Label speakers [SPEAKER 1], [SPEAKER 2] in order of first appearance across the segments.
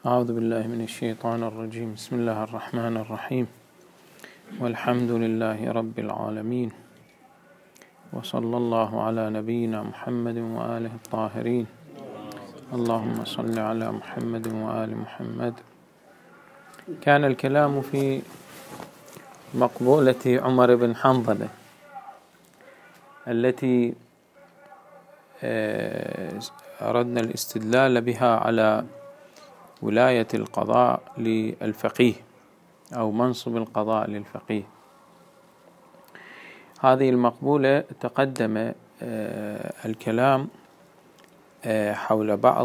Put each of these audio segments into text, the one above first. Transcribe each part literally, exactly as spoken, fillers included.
[SPEAKER 1] أعوذ بالله من الشيطان الرجيم. بسم الله الرحمن الرحيم، والحمد لله رب العالمين، وصلى الله على نبينا محمد وآله الطاهرين. اللهم صل على محمد وآل محمد. كان الكلام في مقبولة عمر بن حنظلة التي أردنا الاستدلال بها على ولاية القضاء للفقيه أو منصب القضاء للفقيه. هذه المقبولة تقدم الكلام حول بعض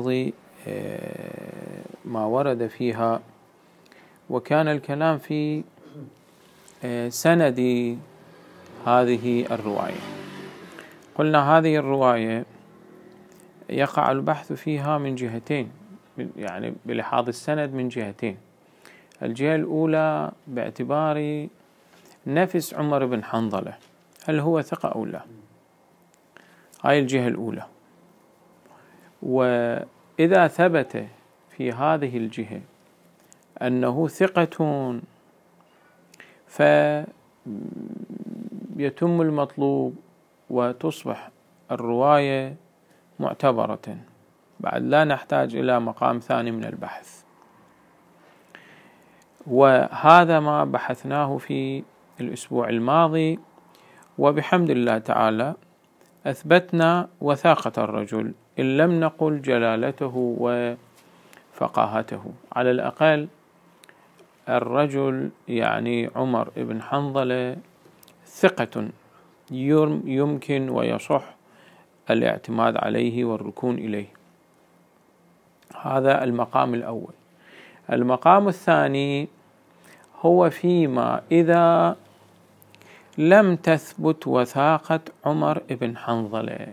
[SPEAKER 1] ما ورد فيها، وكان الكلام في سند هذه الرواية. قلنا هذه الرواية يقع البحث فيها من جهتين، يعني بلحاظ السند من جهتين. الجهة الأولى باعتبار نفس عمر بن حنظلة، هل هو ثقة أو لا؟ هاي الجهة الأولى. وإذا ثبت في هذه الجهة أنه ثقة فيتم المطلوب وتصبح الرواية معتبرة، بعد لا نحتاج إلى مقام ثاني من البحث. وهذا ما بحثناه في الأسبوع الماضي، وبحمد الله تعالى أثبتنا وثاقة الرجل إن لم نقل جلالته وفقاهته. على الأقل الرجل يعني عمر بن حنظلة ثقة يمكن ويصح الاعتماد عليه والركون إليه. هذا المقام الأول. المقام الثاني هو فيما إذا لم تثبت وثاقة عمر بن حنظلة،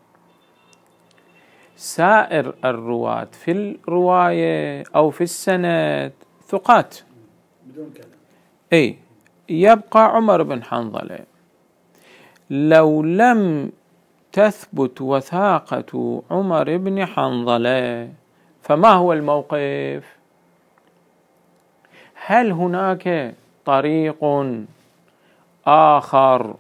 [SPEAKER 1] سائر الرواة في الرواية أو في السند ثقات بدون كلام، أي يبقى عمر بن حنظلة. لو لم تثبت وثاقة عمر بن حنظلة فما هو الموقف؟ هل هناك طريق آخر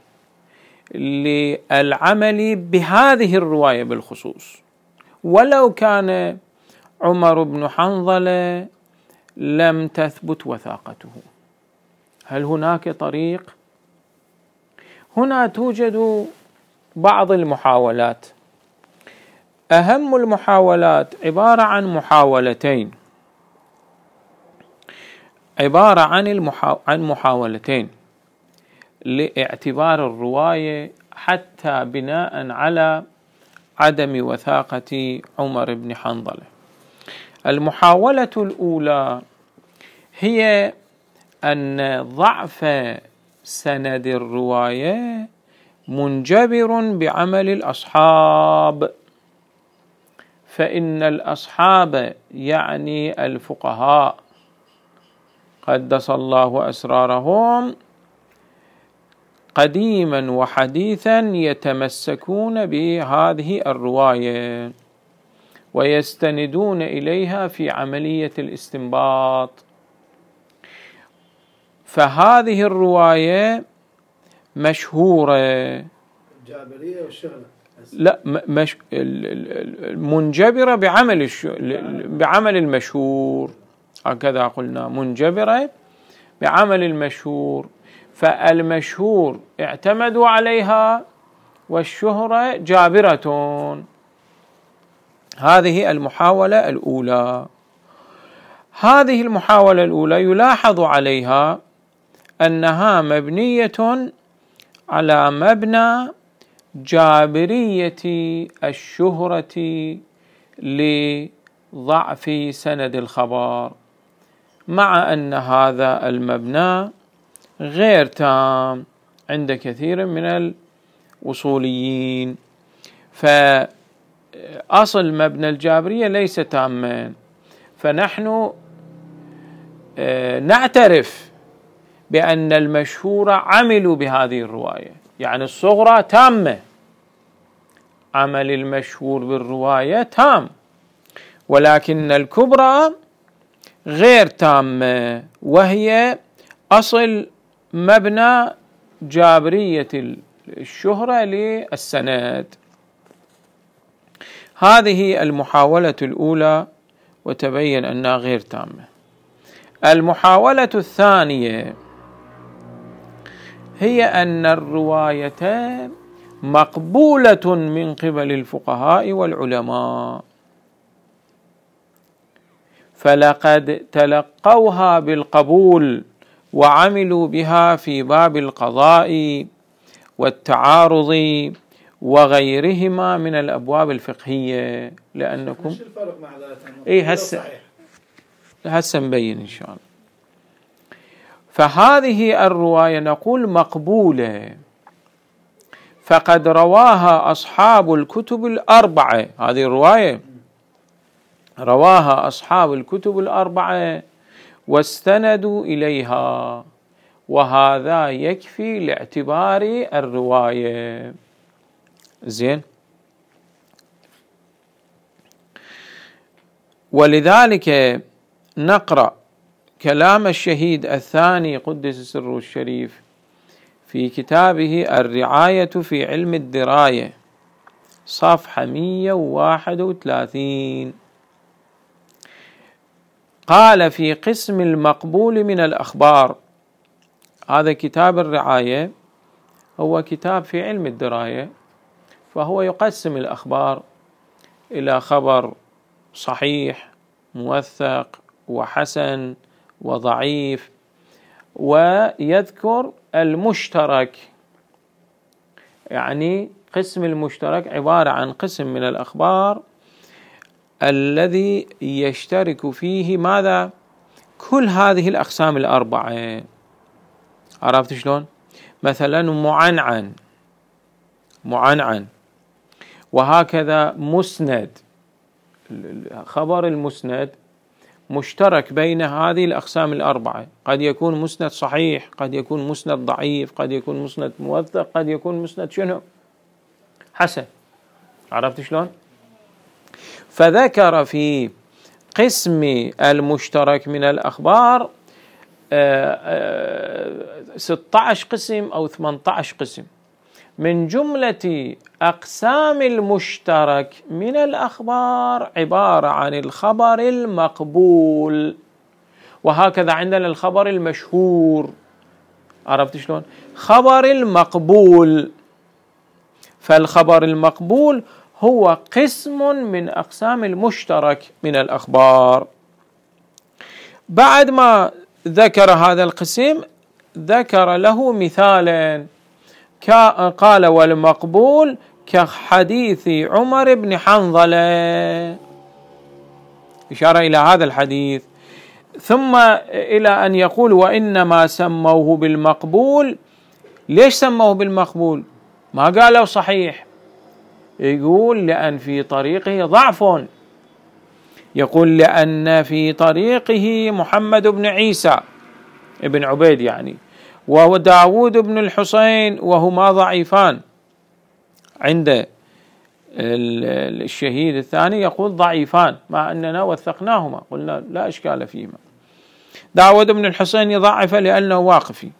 [SPEAKER 1] للعمل بهذه الرواية بالخصوص ولو كان عمر بن حنظلة لم تثبت وثاقته؟ هل هناك طريق؟ هنا توجد بعض المحاولات. أهم المحاولات عبارة عن محاولتين عبارة عن المحا... عن محاولتين لاعتبار الرواية حتى بناء على عدم وثاقة عمر بن حنظلة. المحاولة الأولى هي أن ضعف سند الرواية منجبر بعمل الأصحاب، فإن الأصحاب يعني الفقهاء قدس الله أسرارهم قديما وحديثا يتمسكون بهذه الرواية ويستندون إليها في عملية الاستنباط. فهذه الرواية مشهورة
[SPEAKER 2] الجابرية والشغلة،
[SPEAKER 1] لا مش منجبرة بعمل الش... بعمل المشهور، هكذا قلنا، منجبرة بعمل المشهور. فالمشهور اعتمدوا عليها والشهرة جابرة. هذه المحاولة الأولى. هذه المحاولة الأولى يلاحظ عليها أنها مبنية على مبنى جابرية الشهرة لضعف سند الخبر، مع أن هذا المبنى غير تام عند كثير من الوصوليين. فأصل مبنى الجابرية ليس تاما، فنحن نعترف بأن المشهور عملوا بهذه الرواية، يعني الصغرى تامة، عمل المشهور بالرواية تام، ولكن الكبرى غير تامة، وهي أصل مبنى جابرية الشهرة للسند. هذه المحاولة الأولى وتبين أنها غير تامة. المحاولة الثانية هي أن الرواية مقبولة من قبل الفقهاء والعلماء، فلقد تلقوها بالقبول وعملوا بها في باب القضاء والتعارض وغيرهما من الأبواب الفقهية. لأنكم
[SPEAKER 2] شو الفرق مع ذلك؟
[SPEAKER 1] إيه هسه هسه نبين إن شاء الله. فهذه الرواية نقول مقبولة، فقد رواها أصحاب الكتب الأربعة. هذه الرواية رواها أصحاب الكتب الأربعة واستندوا إليها، وهذا يكفي لاعتبار الرواية. زين. ولذلك نقرأ كلام الشهيد الثاني قدس سره الشريف في كتابه الرعاية في علم الدراية صفحة مئة وواحد وثلاثين. قال في قسم المقبول من الأخبار، هذا كتاب الرعاية هو كتاب في علم الدراية، فهو يقسم الأخبار إلى خبر صحيح موثق وحسن وضعيف، ويذكر المشترك. يعني قسم المشترك عبارة عن قسم من الأخبار الذي يشترك فيه ماذا؟ كل هذه الأقسام الأربعة. عرفت شلون؟ مثلا معنعن معنعن، وهكذا مسند. خبر المسند مشترك بين هذه الأقسام الأربعة، قد يكون مسند صحيح، قد يكون مسند ضعيف، قد يكون مسند موثق، قد يكون مسند شنو؟ حسن. عرفت شلون؟ فذكر في قسم المشترك من الأخبار ستة عشر قسم أو ثمانية عشر قسم. من جملة أقسام المشترك من الأخبار عبارة عن الخبر المقبول، وهكذا عندنا الخبر المشهور. عرفت شلون؟ خبر المقبول. فالخبر المقبول هو قسم من أقسام المشترك من الأخبار. بعد ما ذكر هذا القسم ذكر له مثالا، قال والمقبول كحديث عمر بن حنظلة، إشارة إلى هذا الحديث، ثم إلى أن يقول وإنما سموه بالمقبول. ليش سموه بالمقبول؟ ما قالوا صحيح، يقول لأن في طريقه ضعف، يقول لأن في طريقه محمد بن عيسى ابن عبيد يعني وداود بن الحسين، وهما ضعيفان. عند الشهيد الثاني يقول ضعيفان، مع أننا وثقناهما قلنا لا إشكال فيهما. داود بن الحسين يضعف لأنه واقفي،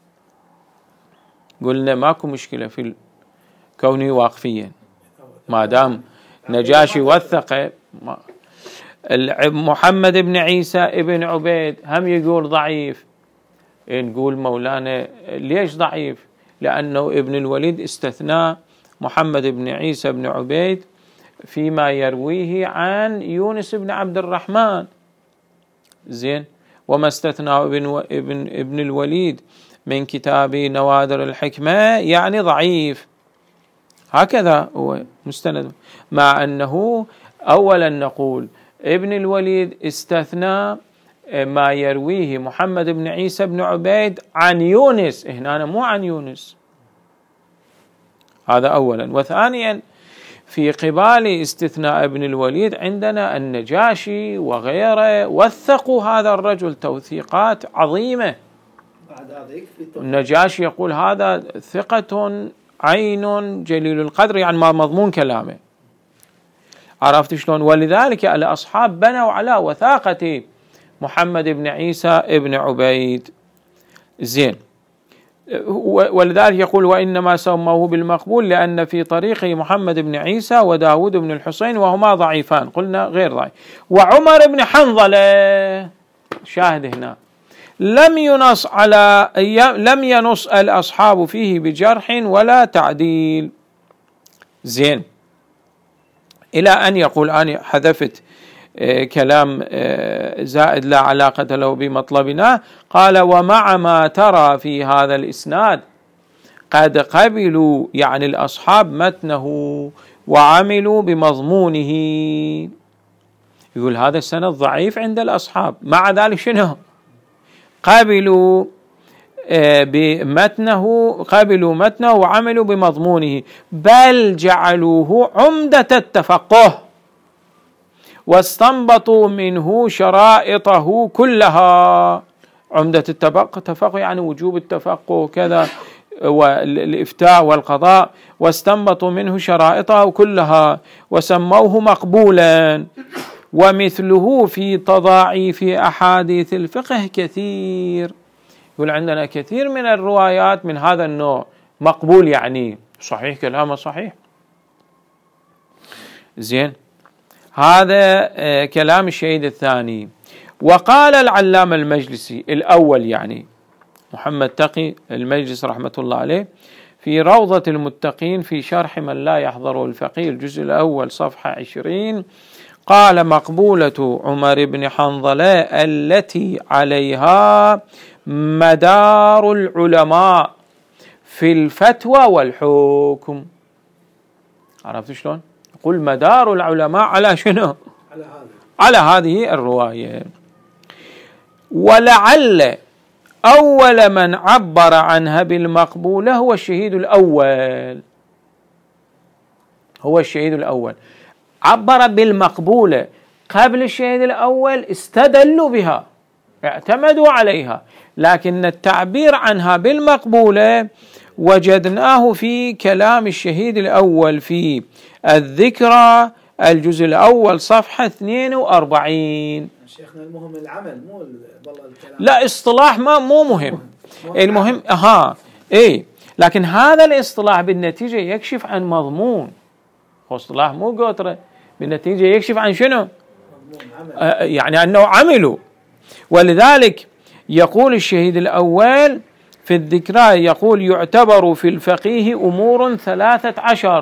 [SPEAKER 1] قلنا ماكو مشكلة في كونه واقفيا ما دام نجاشي وثق. محمد بن عيسى ابن عبيد هم يقول ضعيف. نقول مولانا ليش ضعيف؟ لأنه ابن الوليد استثنى محمد بن عيسى بن عبيد فيما يرويه عن يونس بن عبد الرحمن. زين. وما استثناه ابن, ابن, ابن الوليد من كتاب نوادر الحكمة يعني ضعيف. هكذا هو مستند، مع أنه أولا نقول ابن الوليد استثنى ما يرويه محمد بن عيسى بن عبيد عن يونس، هنا مو عن يونس. هذا أولا. وثانيا في قبال استثناء ابن الوليد عندنا النجاشي وغيره وثقوا هذا الرجل توثيقات عظيمة. النجاشي يقول هذا ثقة عين جليل القدر، يعني ما مضمون كلامه. عرفت شلون؟ ولذلك الأصحاب بنوا على وثاقة محمد بن عيسى بن عبيد. زين، ولذلك يقول وإنما سموه بالمقبول لأن في طريقه محمد بن عيسى وداود بن الحسين وهما ضعيفان، قلنا غير ضعيف. وعمر بن حنظلة، شاهد هنا، لم ينص على لم ينص الأصحاب فيه بجرح ولا تعديل. زين، إلى أن يقول أنا حذفت كلام زائد لا علاقة له بمطلبنا، قال ومع ما ترى في هذا الإسناد قد قبلوا يعني الأصحاب متنه وعملوا بمضمونه. يقول هذا السند ضعيف عند الأصحاب، مع ذلك شنو؟ قبلوا بمتنه قبلوا متنه وعملوا بمضمونه، بل جعلوه عمدة التفقه واستنبطوا منه شرائطه كلها. عمدة التفقه يعني وجوب التفقه كذا والإفتاء والقضاء، واستنبطوا منه شرائطه كلها وسموه مقبولا. ومثله في تضاعيف أحاديث الفقه كثير. يقول عندنا كثير من الروايات من هذا النوع مقبول، يعني صحيح، كلامه صحيح. زين، هذا كلام الشهيد الثاني. وقال العلامة المجلسي الأول يعني محمد تقي المجلس رحمة الله عليه في روضة المتقين في شرح من لا يحضره الفقيه الجزء الأول صفحة عشرين، قال مقبولة عمر بن حنظلة التي عليها مدار العلماء في الفتوى والحكم. عرفت شلون؟ قل مدار العلماء على شنو؟ على هذه على هذه الرواية. ولعل أول من عبر عنها بالمقبولة هو الشهيد الأول هو الشهيد الأول عبر بالمقبولة قبل الشهيد الأول، استدلوا بها، اعتمدوا عليها، لكن التعبير عنها بالمقبولة وجدناه في كلام الشهيد الأول في الذكرى الجزء الأول صفحة اثنين وأربعين.
[SPEAKER 2] شيخنا المهم العمل مو والله الكلام.
[SPEAKER 1] لا، اصطلاح ما مو مهم، المهم اها ايه، لكن هذا الاصطلاح بالنتيجة يكشف عن مضمون. اصطلاح مو قطرة، بالنتيجة يكشف عن شنو؟ آه يعني أنه عملوا. ولذلك يقول الشهيد الأول في الذكرى، يقول يعتبر في الفقيه أمور ثلاثة عشر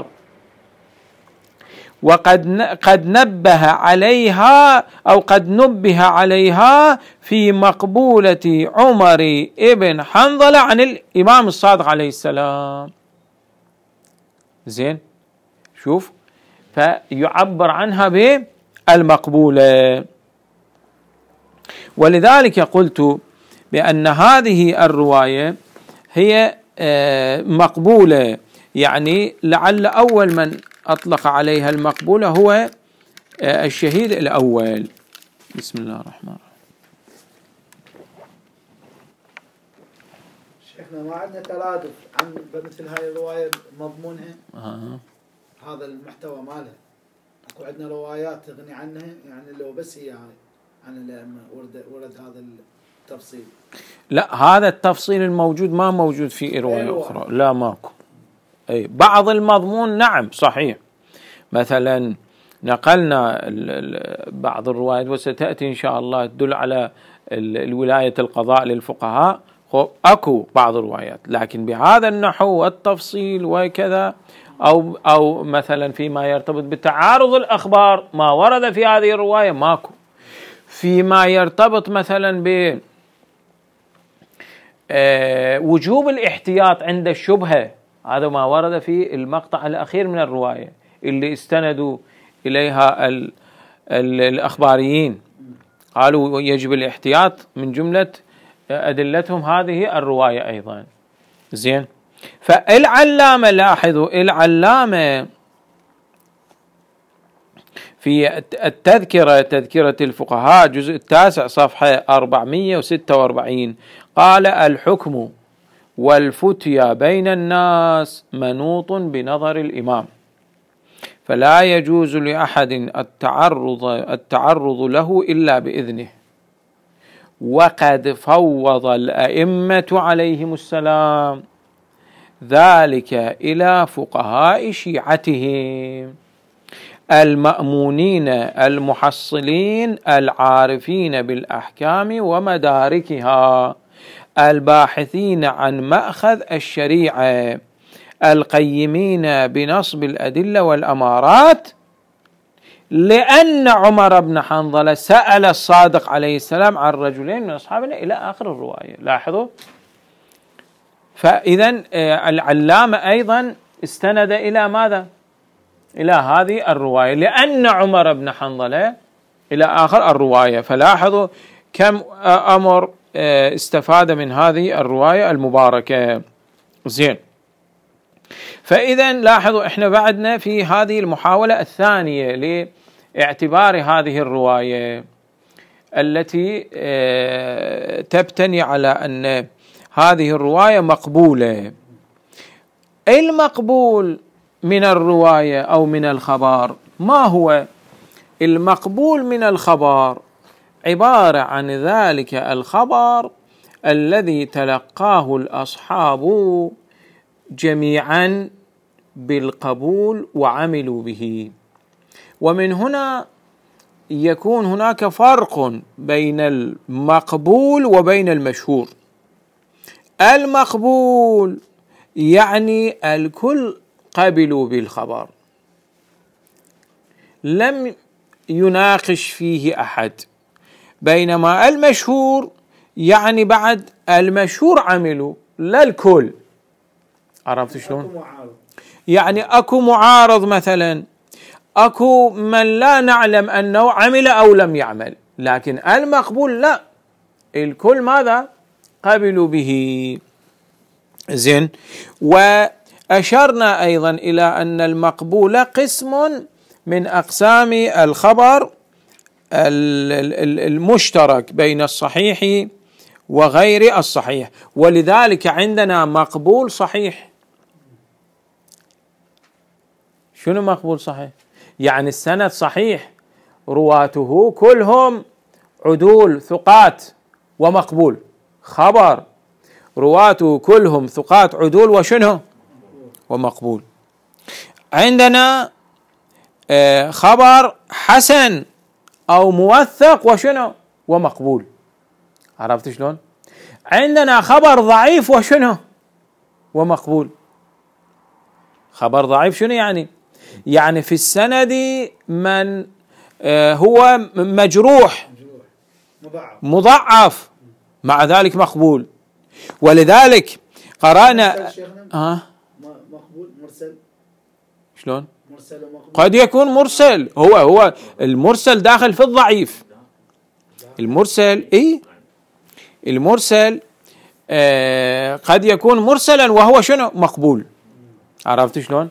[SPEAKER 1] وقد قد نبه عليها أو قد نبه عليها في مقبولة عمر ابن حنظلة عن الإمام الصادق عليه السلام. زين، شوف، فيعبر عنها بالمقبولة. ولذلك قلت بأن هذه الرواية هي مقبولة، يعني لعل أول من أطلق عليها المقبولة هو الشهيد الأول. بسم الله الرحمن الرحيم.
[SPEAKER 2] شيخنا ما عندنا ترادف عن مثل هاي الرواية مضمونها؟
[SPEAKER 1] آه.
[SPEAKER 2] هذا المحتوى مالها اكو عندنا روايات تغني عنها، يعني لو بس هي عن الأئمة ورد ورد هذا التفصيل.
[SPEAKER 1] لا، هذا التفصيل الموجود ما موجود في رواية أيوة. أخرى لا ماكو. أي بعض المضمون نعم صحيح، مثلا نقلنا بعض الروايات وستأتي إن شاء الله تدل على الولاية القضاء للفقهاء، أكو بعض الروايات، لكن بهذا النحو والتفصيل وكذا، أو أو مثلا فيما يرتبط بتعارض الأخبار ما ورد في هذه الرواية ماكو. فيما يرتبط مثلا ب وجوب الاحتياط عند الشبهة، هذا ما ورد في المقطع الأخير من الرواية اللي استندوا إليها ال ال الأخباريين، قالوا يجب الاحتياط، من جملة أدلتهم هذه الرواية أيضا. زين، فالعلامة لاحظوا العلامة في التذكرة تذكرة الفقهاء جزء التاسع صفحة أربعمائة وستة وأربعين قال الحكم والفتيا بين الناس منوط بنظر الإمام، فلا يجوز لأحد التعرض التعرض له إلا بإذنه. وقد فوض الأئمة عليهم السلام ذلك إلى فقهاء شيعتهم المأمونين المحصلين العارفين بالأحكام ومداركها الباحثين عن مأخذ الشريعة القيمين بنصب الأدلة والأمارات، لأن عمر بن حنظلة سأل الصادق عليه السلام عن رجلين من أصحابنا إلى آخر الرواية. لاحظوا، فإذا العلامة أيضا استند إلى ماذا؟ إلى هذه الرواية، لأن عمر بن حنظلة إلى آخر الرواية. فلاحظوا كم أمر استفاد من هذه الرواية المباركة. زين، فإذا لاحظوا إحنا بعدنا في هذه المحاولة الثانية لاعتبار هذه الرواية التي تبتني على أن هذه الرواية مقبولة. المقبول من الرواية أو من الخبر ما هو؟ المقبول من الخبر عبارة عن ذلك الخبر الذي تلقاه الأصحاب جميعا بالقبول وعملوا به. ومن هنا يكون هناك فرق بين المقبول وبين المشهور. المقبول يعني الكل قبلوا بالخبر، لم يناقش فيه أحد، بينما المشهور يعني بعد المشهور عملوا لا الكل. عرفت شلون؟ يعني أكو معارض مثلا، أكو من لا نعلم أنه عمل أو لم يعمل، لكن المقبول لا، الكل ماذا؟ قبلوا به. زين، وأشرنا أيضا إلى أن المقبول قسم من أقسام الخبر المشترك بين الصحيح وغير الصحيح، ولذلك عندنا مقبول صحيح. شنو مقبول صحيح؟ يعني السند صحيح، رواته كلهم عدول ثقات ومقبول. خبر رواته كلهم ثقات عدول وشنو؟ ومقبول. عندنا خبر حسن أو موثق وشنو؟ ومقبول. عرفت شلون؟ عندنا خبر ضعيف وشنو؟ ومقبول. خبر ضعيف شنو يعني؟ يعني في السند من هو مجروح مضعف، مع ذلك مقبول. ولذلك قرأنا آه
[SPEAKER 2] مقبول مرسل.
[SPEAKER 1] شلون؟ مرسل ومقبول. قد يكون مرسل، هو هو المرسل داخل في الضعيف. المرسل اي المرسل آه قد يكون مرسلا وهو شنو؟ مقبول. عرفت شلون؟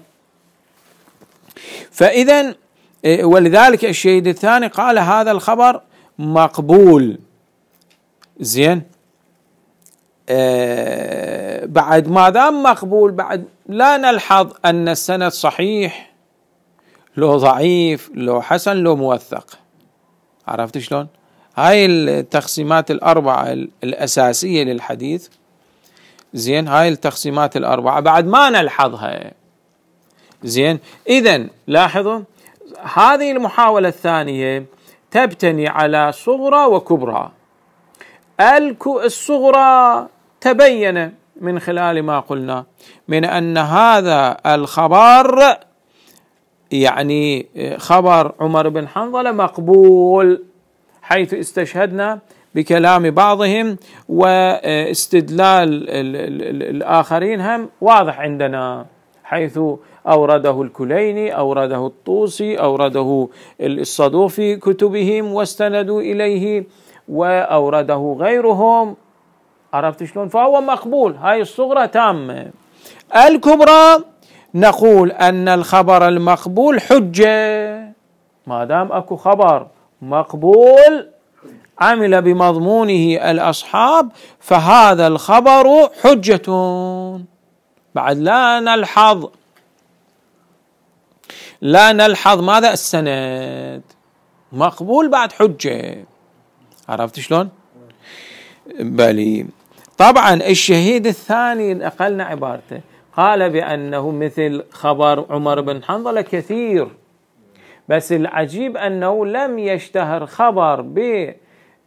[SPEAKER 1] فإذا ولذلك الشهيد الثاني قال هذا الخبر مقبول. زين، آه بعد ما دام مقبول بعد لا نلحظ أن السند صحيح لو ضعيف لو حسن لو موثق. عرفت شلون؟ هاي التقسيمات الأربعة الأساسية للحديث. زين، هاي التقسيمات الأربعة بعد ما نلحظها. زين، إذن لاحظوا هذه المحاولة الثانية تبتني على صغرى وكبرى. الصغرى تبين من خلال ما قلنا من أن هذا الخبر يعني خبر عمر بن حنظلة مقبول، حيث استشهدنا بكلام بعضهم واستدلال الآخرين هم واضح عندنا، حيث أورده الكليني، أورده الطوسي، أورده الصدوق في كتبهم واستندوا إليه، وأورده غيرهم. عرفت شلون؟ فهو مقبول. هاي الصغرى تامة. الكبرى نقول أن الخبر المقبول حجة، ما دام أكو خبر مقبول عمل بمضمونه الأصحاب فهذا الخبر حجة. بعد لا نلحظ لا نلحظ ماذا؟ السند مقبول بعد حجة. عرفت شلون؟ بلي. طبعا الشهيد الثاني نقلنا عبارته، قال بأنه مثل خبر عمر بن حنظلة كثير، بس العجيب أنه لم يشتهر خبر بعنوان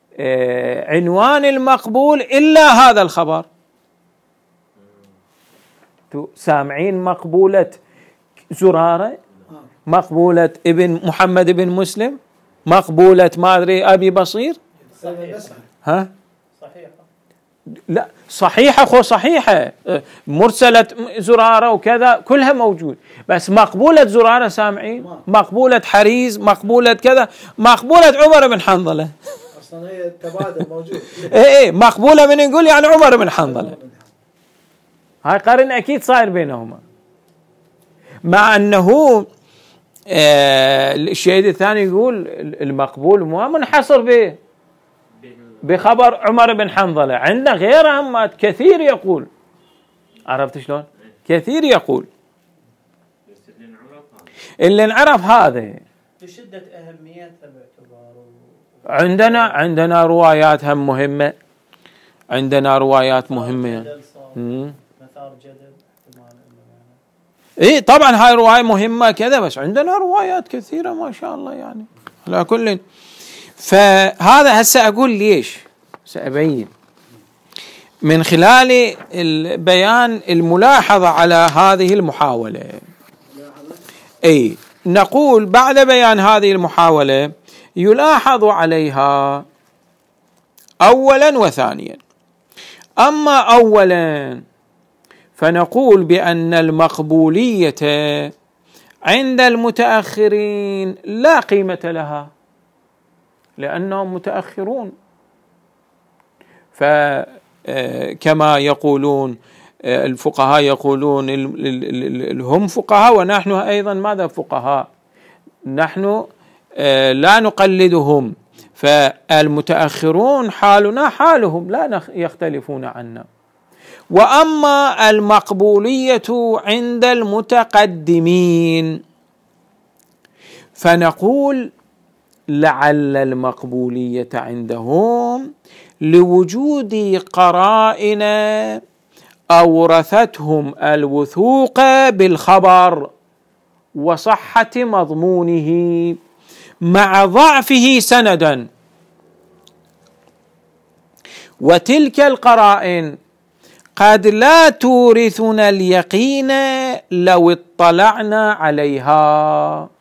[SPEAKER 1] المقبول إلا هذا الخبر. سامعين مقبولة زرارة، مقبولة ابن محمد بن مسلم، مقبولة ما أدري أبي بصير، ها
[SPEAKER 3] صحيحة
[SPEAKER 1] لا صحيحة خو صحيحة، مرسلة زرارة وكذا كلها موجود، بس مقبولة زرارة سامعين، مقبولة حريز، مقبولة كذا، مقبولة عمر بن حنظلة
[SPEAKER 2] اصلا هي التبادل موجود.
[SPEAKER 1] ايه ايه مقبولة من يقول يعني عمر بن حنظلة، هاي قرن اكيد صاير بينهما. مع انه آه الشهيد الثاني يقول المقبول مو منحصر به بخبر عمر بن حنظلة، عندنا غيرها همات كثير يقول، عرفت شلون؟ كثير يقول، اللي انعرف هذا
[SPEAKER 3] بشدة أهميتها باعتباره
[SPEAKER 1] عندنا عندنا روايات هم مهمة، عندنا روايات مهمة.
[SPEAKER 3] مثار جدل.
[SPEAKER 1] ايه طبعا هاي رواية مهمة كذا، بس عندنا روايات كثيرة ما شاء الله يعني على كل. فهذا هسه أقول ليش، سأبين من خلال البيان الملاحظة على هذه المحاولة. أي نقول بعد بيان هذه المحاولة يلاحظ عليها أولا وثانيا. أما أولا فنقول بأن المقبولية عند المتأخرين لا قيمة لها لأنهم متأخرون، فكما يقولون الفقهاء يقولون هم فقهاء ونحن أيضا ماذا فقهاء، نحن لا نقلدهم، فالمتأخرون حالنا حالهم لا يختلفون عنا. وأما المقبولية عند المتقدمين فنقول لعل المقبولية عندهم لوجود قرائن أورثتهم الوثوق بالخبر وصحة مضمونه مع ضعفه سندا، وتلك القرائن قد لا تورثنا اليقين لو اطلعنا عليها،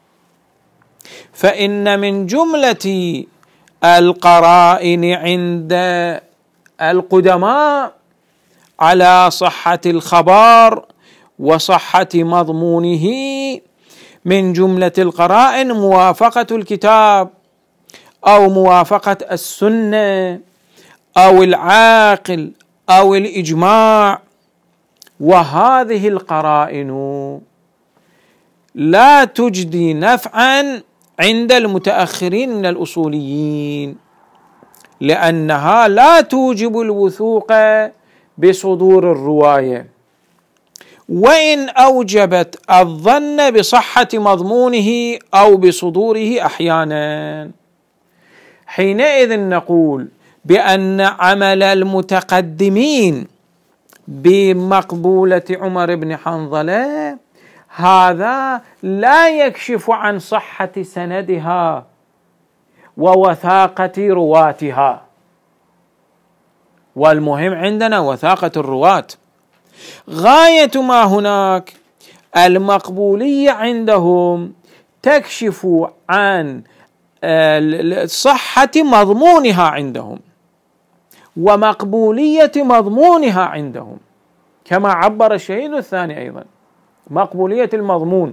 [SPEAKER 1] فإن من جملة القرائن عند القدماء على صحة الخبر وصحة مضمونه من جملة القرائن موافقة الكتاب أو موافقة السنة أو العاقل أو الإجماع، وهذه القرائن لا تجدي نفعا عند المتأخرين من الأصوليين، لأنها لا توجب الوثوق بصدور الرواية، وإن أوجبت الظن بصحة مضمونه أو بصدوره أحيانا. حينئذ نقول بأن عمل المتقدمين بمقبولة عمر بن حنظلة هذا لا يكشف عن صحة سندها ووثاقة رواتها، والمهم عندنا وثاقة الرواة. غاية ما هناك المقبولية عندهم تكشف عن صحة مضمونها عندهم ومقبولية مضمونها عندهم، كما عبر الشهيد الثاني أيضا مقبولية المضمون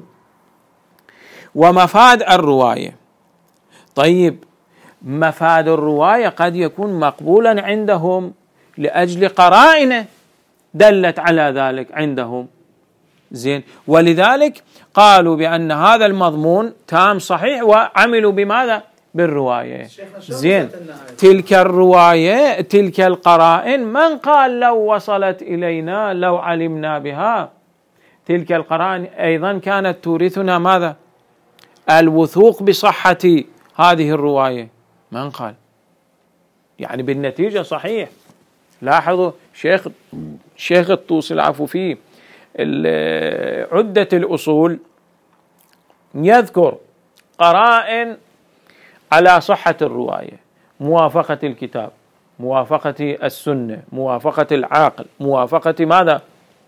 [SPEAKER 1] ومفاد الرواية. طيب مفاد الرواية قد يكون مقبولا عندهم لأجل قرائن دلت على ذلك عندهم، زين، ولذلك قالوا بأن هذا المضمون تام صحيح وعملوا بماذا؟ بالرواية. زين، تلك الرواية تلك القرائن من قال لو وصلت إلينا لو علمنا بها، تلك القرائن أيضا كانت تورثنا ماذا؟ الوثوق بصحة هذه الرواية، من قال؟ يعني بالنتيجة صحيح. لاحظوا شيخ شيخ الطوسي العفو فيه عدة الأصول يذكر قرائن على صحة الرواية: موافقة الكتاب، موافقة السنة، موافقة العقل، موافقة ماذا؟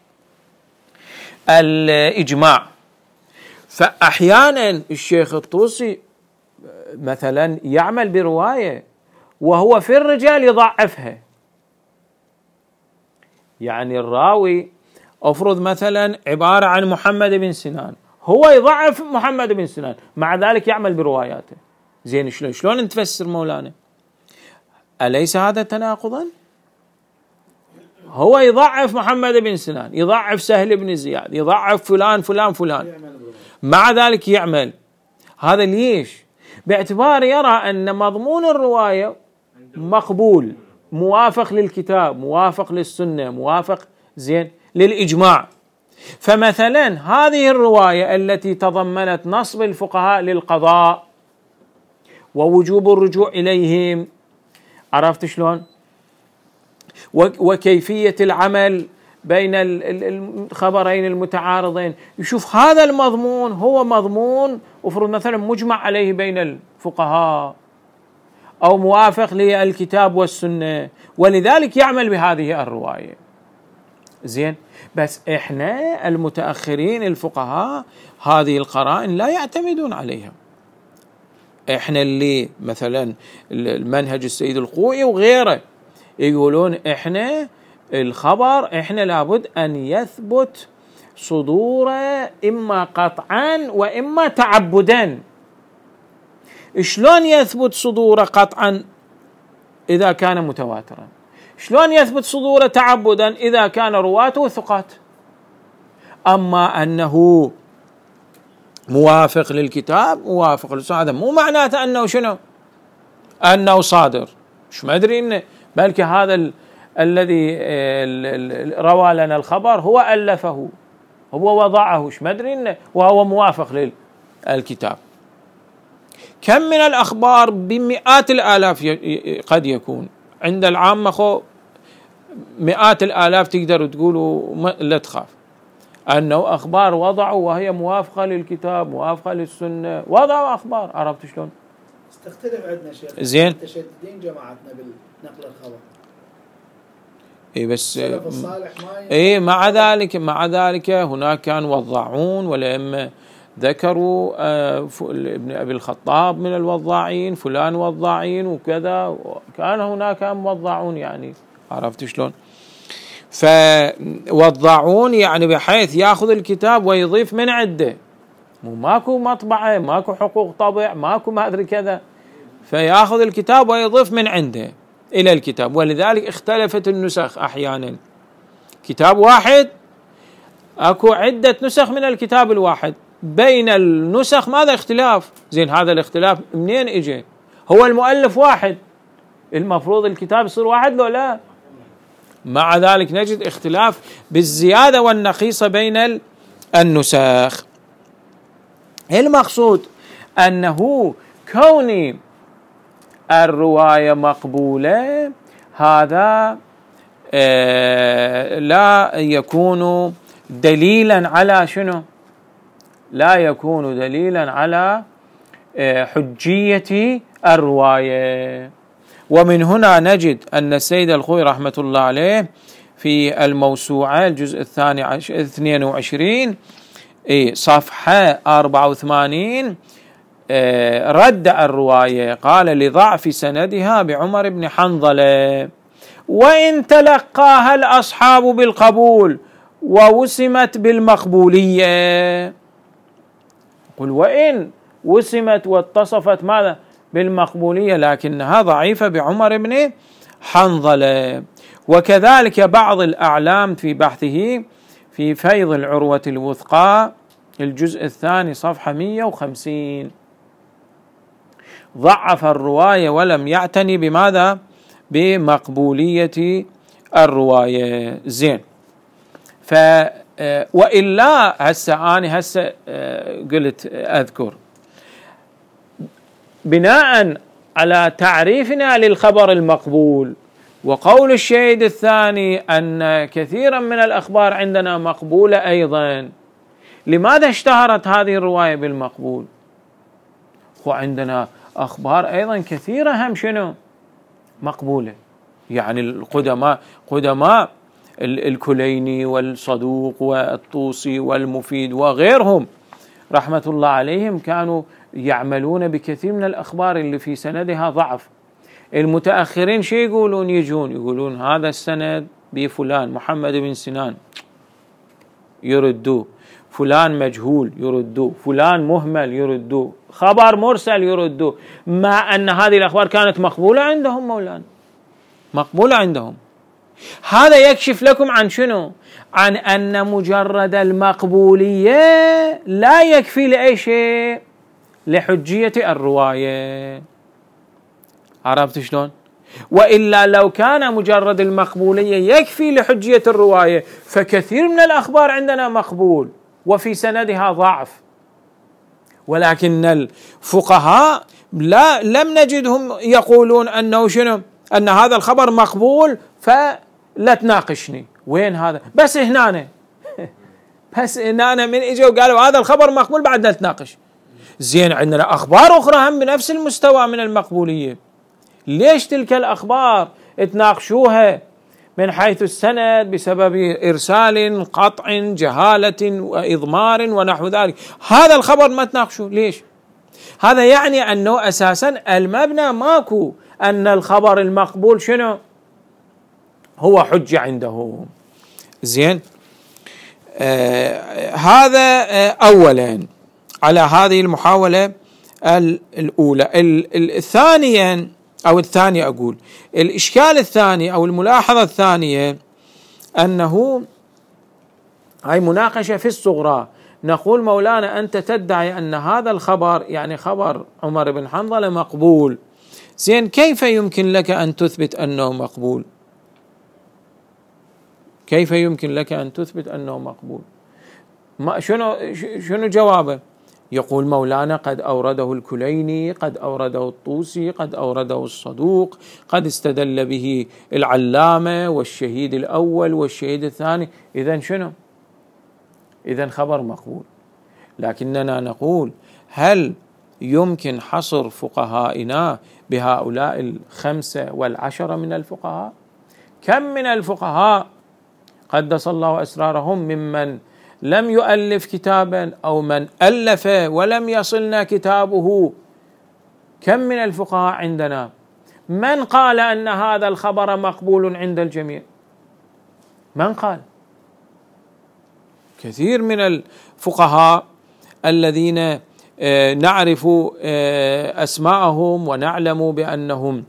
[SPEAKER 1] الإجماع. فأحيانا الشيخ الطوسي مثلا يعمل برواية وهو في الرجال يضعفها، يعني الراوي أفرض مثلا عبارة عن محمد بن سنان، هو يضعف محمد بن سنان، مع ذلك يعمل برواياته. زين شلون شلون نتفسر مولانا؟ أليس هذا تناقضا؟ هو يضعف محمد بن سنان، يضعف سهل بن زياد، يضعف فلان فلان فلان، مع ذلك يعمل. هذا ليش؟ باعتبار يرى أن مضمون الرواية مقبول، موافق للكتاب، موافق للسنة، موافق زين للإجماع. فمثلا هذه الرواية التي تضمنت نصب الفقهاء للقضاء ووجوب الرجوع إليهم، عرفت شلون؟ وكيفية العمل بين الخبرين المتعارضين، يشوف هذا المضمون هو مضمون افرض مثلا مجمع عليه بين الفقهاء أو موافق للكتاب والسنة، ولذلك يعمل بهذه الرواية. زين، بس إحنا المتأخرين الفقهاء هذه القرائن لا يعتمدون عليها. إحنا اللي مثلا المنهج السيد الخوئي وغيره يقولون إحنا الخبر إحنا لابد أن يثبت صدوره إما قطعا وإما تعبدا. شلون يثبت صدوره قطعا إذا كان متواترا؟ شلون يثبت صدوره تعبدا إذا كان رواته ثقات؟ أما أنه موافق للكتاب موافق للسنة، هذا مو معناته أنه شنو؟ أنه صادر. مش ما أدري إنه بلكي هذا ال الذي روى لنا الخبر هو ألفه، هو وضعه، مش ما أدري إنه وهو موافق للكتاب. كم من الأخبار بمئات الآلاف قد يكون عند العامة، خو مئات الآلاف تقدروا تقولوا لا تخاف أنه أخبار وضعوا وهي موافقة للكتاب موافقة للسنة، وضعوا أخبار. عرفت شلون؟
[SPEAKER 2] تختلف عندنا شيخ
[SPEAKER 1] زين
[SPEAKER 2] متشددين جماعتنا بالنقل الخبر.
[SPEAKER 1] اي بس
[SPEAKER 2] الصالح ما
[SPEAKER 1] اي مع ذلك مع ذلك هناك كان وضاعون، والأئمة ذكروا آه ابن أبي الخطاب من الوضاعين، فلان وضاعين وكذا، كان هناك موضعون يعني. عرفت شلون؟ فوضاعون يعني بحيث ياخذ الكتاب ويضيف من عنده، مو ماكو مطبعة، ماكو حقوق طبع، ماكو ما أدري كذا، فياخذ الكتاب ويضيف من عنده إلى الكتاب. ولذلك اختلفت النسخ أحيانا، كتاب واحد أكو عدة نسخ من الكتاب الواحد، بين النسخ ماذا اختلاف. زين هذا الاختلاف منين اجى؟ هو المؤلف واحد، المفروض الكتاب يصير واحد لو لا؟ مع ذلك نجد اختلاف بالزيادة والنقيصة بين النسخ. المقصود أنه كون الرواية مقبولة هذا لا يكون دليلا على شنو؟ لا يكون دليلا على حجية الرواية. ومن هنا نجد أن السيد الخوئي رحمة الله عليه في الموسوعة الجزء الثاني عشر اثنين وعشرين صفحة أربعة وثمانين رد الرواية، قال: لضعف سندها بعمر بن حنظلة، وإن تلقاها الأصحاب بالقبول ووسمت بالمقبولية. قل وإن وسمت واتصفت ماذا؟ بالمقبولية، لكنها ضعيفة بعمر بن حنظلة. وكذلك بعض الأعلام في بحثه في فيض العروة الوثقى الجزء الثاني صفحة مئة وخمسين ضعف الرواية ولم يعتني بماذا؟ بمقبولية الرواية. زين، ف وإلا هسه أنا هسه قلت أذكر بناء على تعريفنا للخبر المقبول. وقول الشهيد الثاني أن كثيرا من الأخبار عندنا مقبولة أيضا. لماذا اشتهرت هذه الرواية بالمقبول؟ وعندنا أخبار أيضا كثيرة هم شنو مقبولة. يعني القدماء قدماء الكليني والصدوق والطوسي والمفيد وغيرهم رحمة الله عليهم كانوا يعملون بكثير من الأخبار اللي في سندها ضعف. المتأخرين شي يقولون؟ يجون يقولون هذا السند بفلان محمد بن سنان، يردوه. فلان مجهول، يردوه. فلان مهمل، يردوه. خبر مرسل، يردوه. مع أن هذه الأخبار كانت مقبولة عندهم مولانا، مقبولة عندهم. هذا يكشف لكم عن شنو؟ عن أن مجرد المقبولية لا يكفي لأي شيء لحجية الرواية. عرفت شلون؟ وإلا لو كان مجرد المقبولية يكفي لحجية الرواية فكثير من الأخبار عندنا مقبول وفي سندها ضعف. ولكن الفقهاء لا لم نجدهم يقولون أنه شنو؟ أن هذا الخبر مقبول فلا تناقشني. وين هذا؟ بس هنا بس هنا من إجوا وقالوا هذا الخبر مقبول بعد لا تناقش. زين عندنا أخبار أخرى هم بنفس المستوى من المقبولية، ليش تلك الأخبار تناقشوها من حيث السند بسبب إرسال، قطع، جهالة وإضمار ونحو ذلك؟ هذا الخبر ما تناقشوه ليش؟ هذا يعني أنه أساسا المبنى ماكو أن الخبر المقبول شنو هو حجة عنده. زين آه هذا آه أولا على هذه المحاولة الأولى. الثانيا أو الثانية أقول الإشكال الثاني أو الملاحظة الثانية أنه هاي مناقشة في الصغرى. نقول مولانا أنت تدعي أن هذا الخبر يعني خبر عمر بن حنظلة مقبول. زين كيف يمكن لك أن تثبت أنه مقبول؟ كيف يمكن لك أن تثبت أنه مقبول؟ ما شنو شنو جوابه؟ يقول مولانا قد أورده الكليني، قد أورده الطوسي، قد أورده الصدوق، قد استدل به العلامة والشهيد الأول والشهيد الثاني. إذن شنو؟ إذن خبر مقبول. لكننا نقول هل يمكن حصر فقهائنا بهؤلاء الخمسة والعشرة من الفقهاء؟ كم من الفقهاء قدس الله أسرارهم ممن لم يؤلف كتابا أو من ألف ولم يصلنا كتابه. كم من الفقهاء عندنا من قال أن هذا الخبر مقبول عند الجميع؟ من قال؟ كثير من الفقهاء الذين نعرف أسماءهم ونعلم بأنهم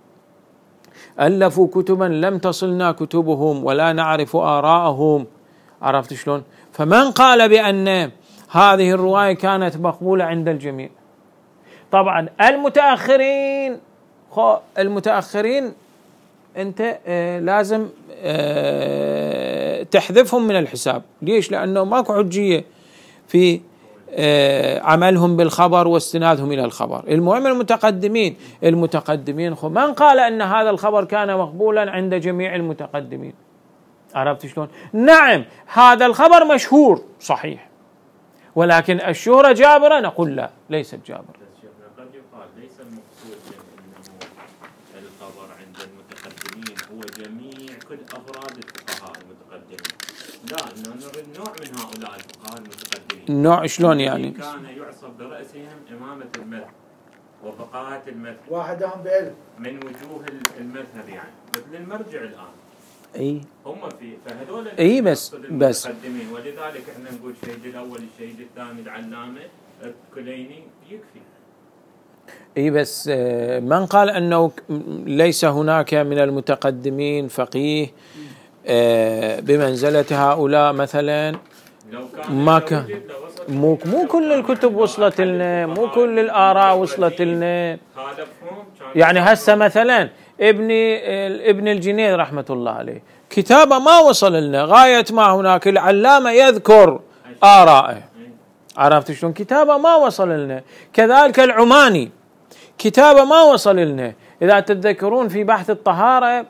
[SPEAKER 1] ألفوا كتبا لم تصلنا كتبهم ولا نعرف آراءهم. عرفت شلون؟ فمن قال بأن هذه الرواية كانت مقبولة عند الجميع؟ طبعا المتأخرين خو المتأخرين أنت آه لازم آه تحذفهم من الحساب. ليش؟ لأنه ماكو حجية في آه عملهم بالخبر واستنادهم إلى الخبر. المهم المتقدمين المتقدمين خو من قال أن هذا الخبر كان مقبولا عند جميع المتقدمين؟ عرفت شلون؟ نعم هذا الخبر مشهور صحيح، ولكن الشهرة جابرة؟ نقول لا، ليست جابرة.
[SPEAKER 4] قد يقال ليس المقصود أنه الخبر عند المتقدمين هو جميع كل أفراد الفقهاء المتقدمين، لا، أنه نريد نوع من هؤلاء الفقهاء المتقدمين.
[SPEAKER 1] نوع شلون يعني؟
[SPEAKER 4] كان يعصب برأسهم إمامة المذهب وفقاهة المذهب،
[SPEAKER 2] واحدهم بعلم
[SPEAKER 4] من وجوه المذهب، يعني مثل المرجع الآن.
[SPEAKER 1] اي
[SPEAKER 4] هم في فهذول
[SPEAKER 1] اي بس بس
[SPEAKER 4] المتقدمين، ولذلك احنا نقول الشهيد الاول الشهيد الثاني العلامه الكليني يكفي.
[SPEAKER 1] اي بس من قال انه ليس هناك من المتقدمين فقيه بمنزله هؤلاء مثلا؟
[SPEAKER 4] لو كان
[SPEAKER 1] ما كان مو مو كل الكتب وصلت لنا، مو كل الاراء وصلت لنا. يعني هسه مثلا ابن ابن الجنيد رحمة الله عليه كتابه ما وصل لنا، غاية ما هناك العلامة يذكر آراءه. عرفت شلون؟ كتابه ما وصل لنا. كذلك العماني كتابة ما وصل لنا. إذا تتذكرون في بحث الطهارة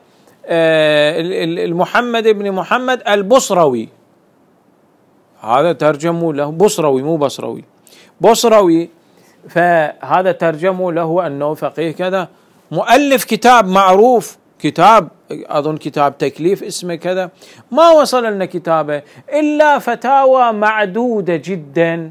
[SPEAKER 1] المحمد بن محمد البصروي، هذا ترجموا له بصروي مو بصروي، بصروي، فهذا ترجموا له أنه فقيه كذا، مؤلف كتاب معروف، كتاب أظن كتاب تكليف اسمه كذا، ما وصل لنا كتابه إلا فتاوى معدودة جدا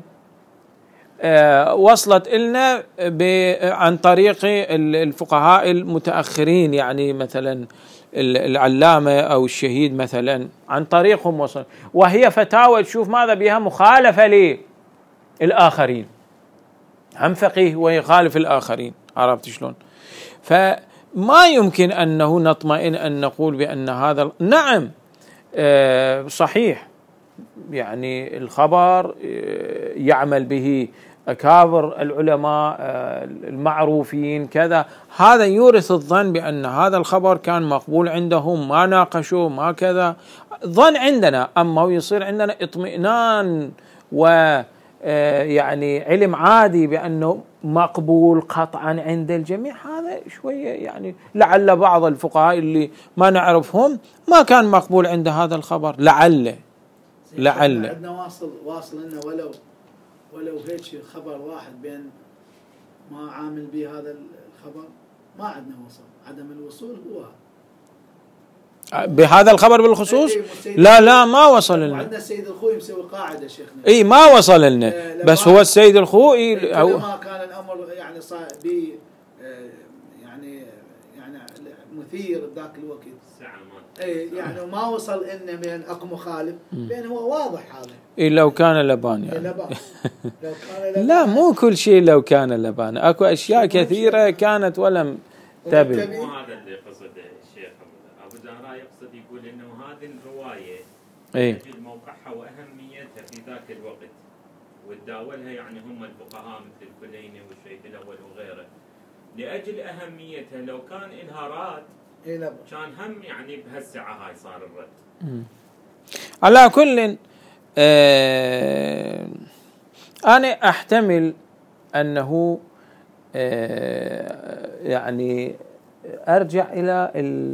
[SPEAKER 1] وصلت لنا عن طريق الفقهاء المتأخرين، يعني مثلا العلامة أو الشهيد مثلا، عن طريقهم وصل، وهي فتاوى تشوف ماذا بها مخالفة للآخرين، هم فقيه ويخالف الآخرين، عرفت شلون؟ فما يمكن أنه نطمئن أن نقول بأن هذا نعم صحيح، يعني الخبر يعمل به أكابر العلماء المعروفين كذا، هذا يورث الظن بأن هذا الخبر كان مقبول عندهم، ما ناقشوا ما كذا، ظن عندنا. أما يصير عندنا اطمئنان ويعني علم عادي بأنه مقبول قطعا عند الجميع، هذا شوية يعني لعل بعض الفقهاء اللي ما نعرفهم ما كان مقبول عند هذا الخبر، لعل لعل
[SPEAKER 2] عندنا واصل واصل لنا ولو ولو هيك خبر واحد بين ما عامل به هذا الخبر، ما عندنا وصل، عدم الوصول هو
[SPEAKER 1] بهذا الخبر بالخصوص. لا لا ما وصل لنا.
[SPEAKER 2] عندنا السيد الخوئي مسوي قاعدة شيخنا،
[SPEAKER 1] اي ما وصل لنا، بس هو السيد الخوئي
[SPEAKER 2] أو ما كان الأمر يعني صار بي يعني يعني مثير بذاك الوقت، اي يعني ما وصل إنه بين اكو مخالف، بين هو واضح هذا.
[SPEAKER 1] إيه لو كان لبان يعني.
[SPEAKER 2] لبان. لو كان لبان.
[SPEAKER 1] لا مو كل شيء لو كان لبان، اكو اشياء كثيرة كانت ولم تبن.
[SPEAKER 4] مو هذا اللي قصده الشيخ ابو زهراء، يقصد يقول انه هذه الرواية
[SPEAKER 1] ايه
[SPEAKER 4] موقعها واهميتها في ذاك الوقت، وتداولها يعني هم الفقهاء مثل الكليني والشيخ الاول وغيره، لاجل اهميتها. لو كان لها راد كان هم يعني بهالساعة هاي صار الرد.
[SPEAKER 1] على كل آه أنا أحتمل أنه آه يعني أرجع إلى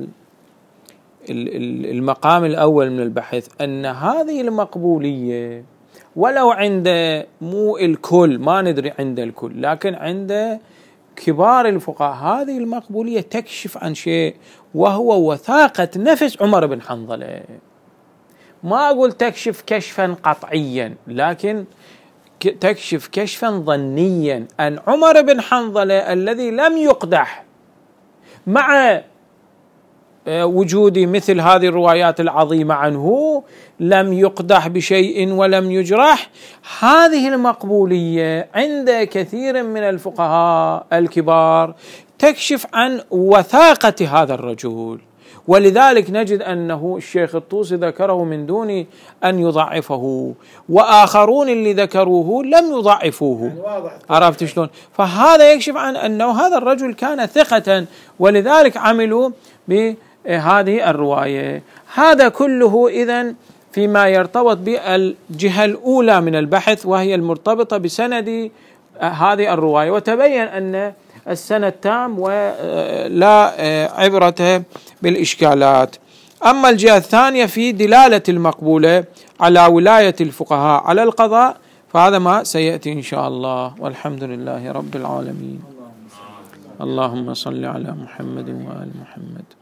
[SPEAKER 1] المقام الأول من البحث، أن هذه المقبولية ولو عند مو الكل، ما ندري عند الكل، لكن عند كبار الفقهاء هذه المقبولية تكشف عن شيء، وهو وثاقة نفس عمر بن حنظلة. ما أقول تكشف كشفا قطعيا، لكن تكشف كشفا ظنيا أن عمر بن حنظلة الذي لم يقدح مع وجود مثل هذه الروايات العظيمة عنه، لم يقدح بشيء ولم يجرح، هذه المقبولية عند كثير من الفقهاء الكبار تكشف عن وثاقة هذا الرجل. ولذلك نجد أنه الشيخ الطوسي ذكره من دون أن يضعفه، وآخرون اللي ذكروه لم يضعفوه. عرفت شلون؟ فهذا يكشف عن أنه هذا الرجل كان ثقة، ولذلك عملوا بهذه الرواية. هذا كله إذن فيما يرتبط بالجهة الأولى من البحث، وهي المرتبطة بسند هذه الرواية، وتبين أن السند تام ولا عبرة بالإشكالات. أما الجهة الثانية في دلالة المقبولة على ولاية الفقهاء على القضاء، فهذا ما سيأتي إن شاء الله، والحمد لله رب العالمين. اللهم صل على محمد وآل محمد.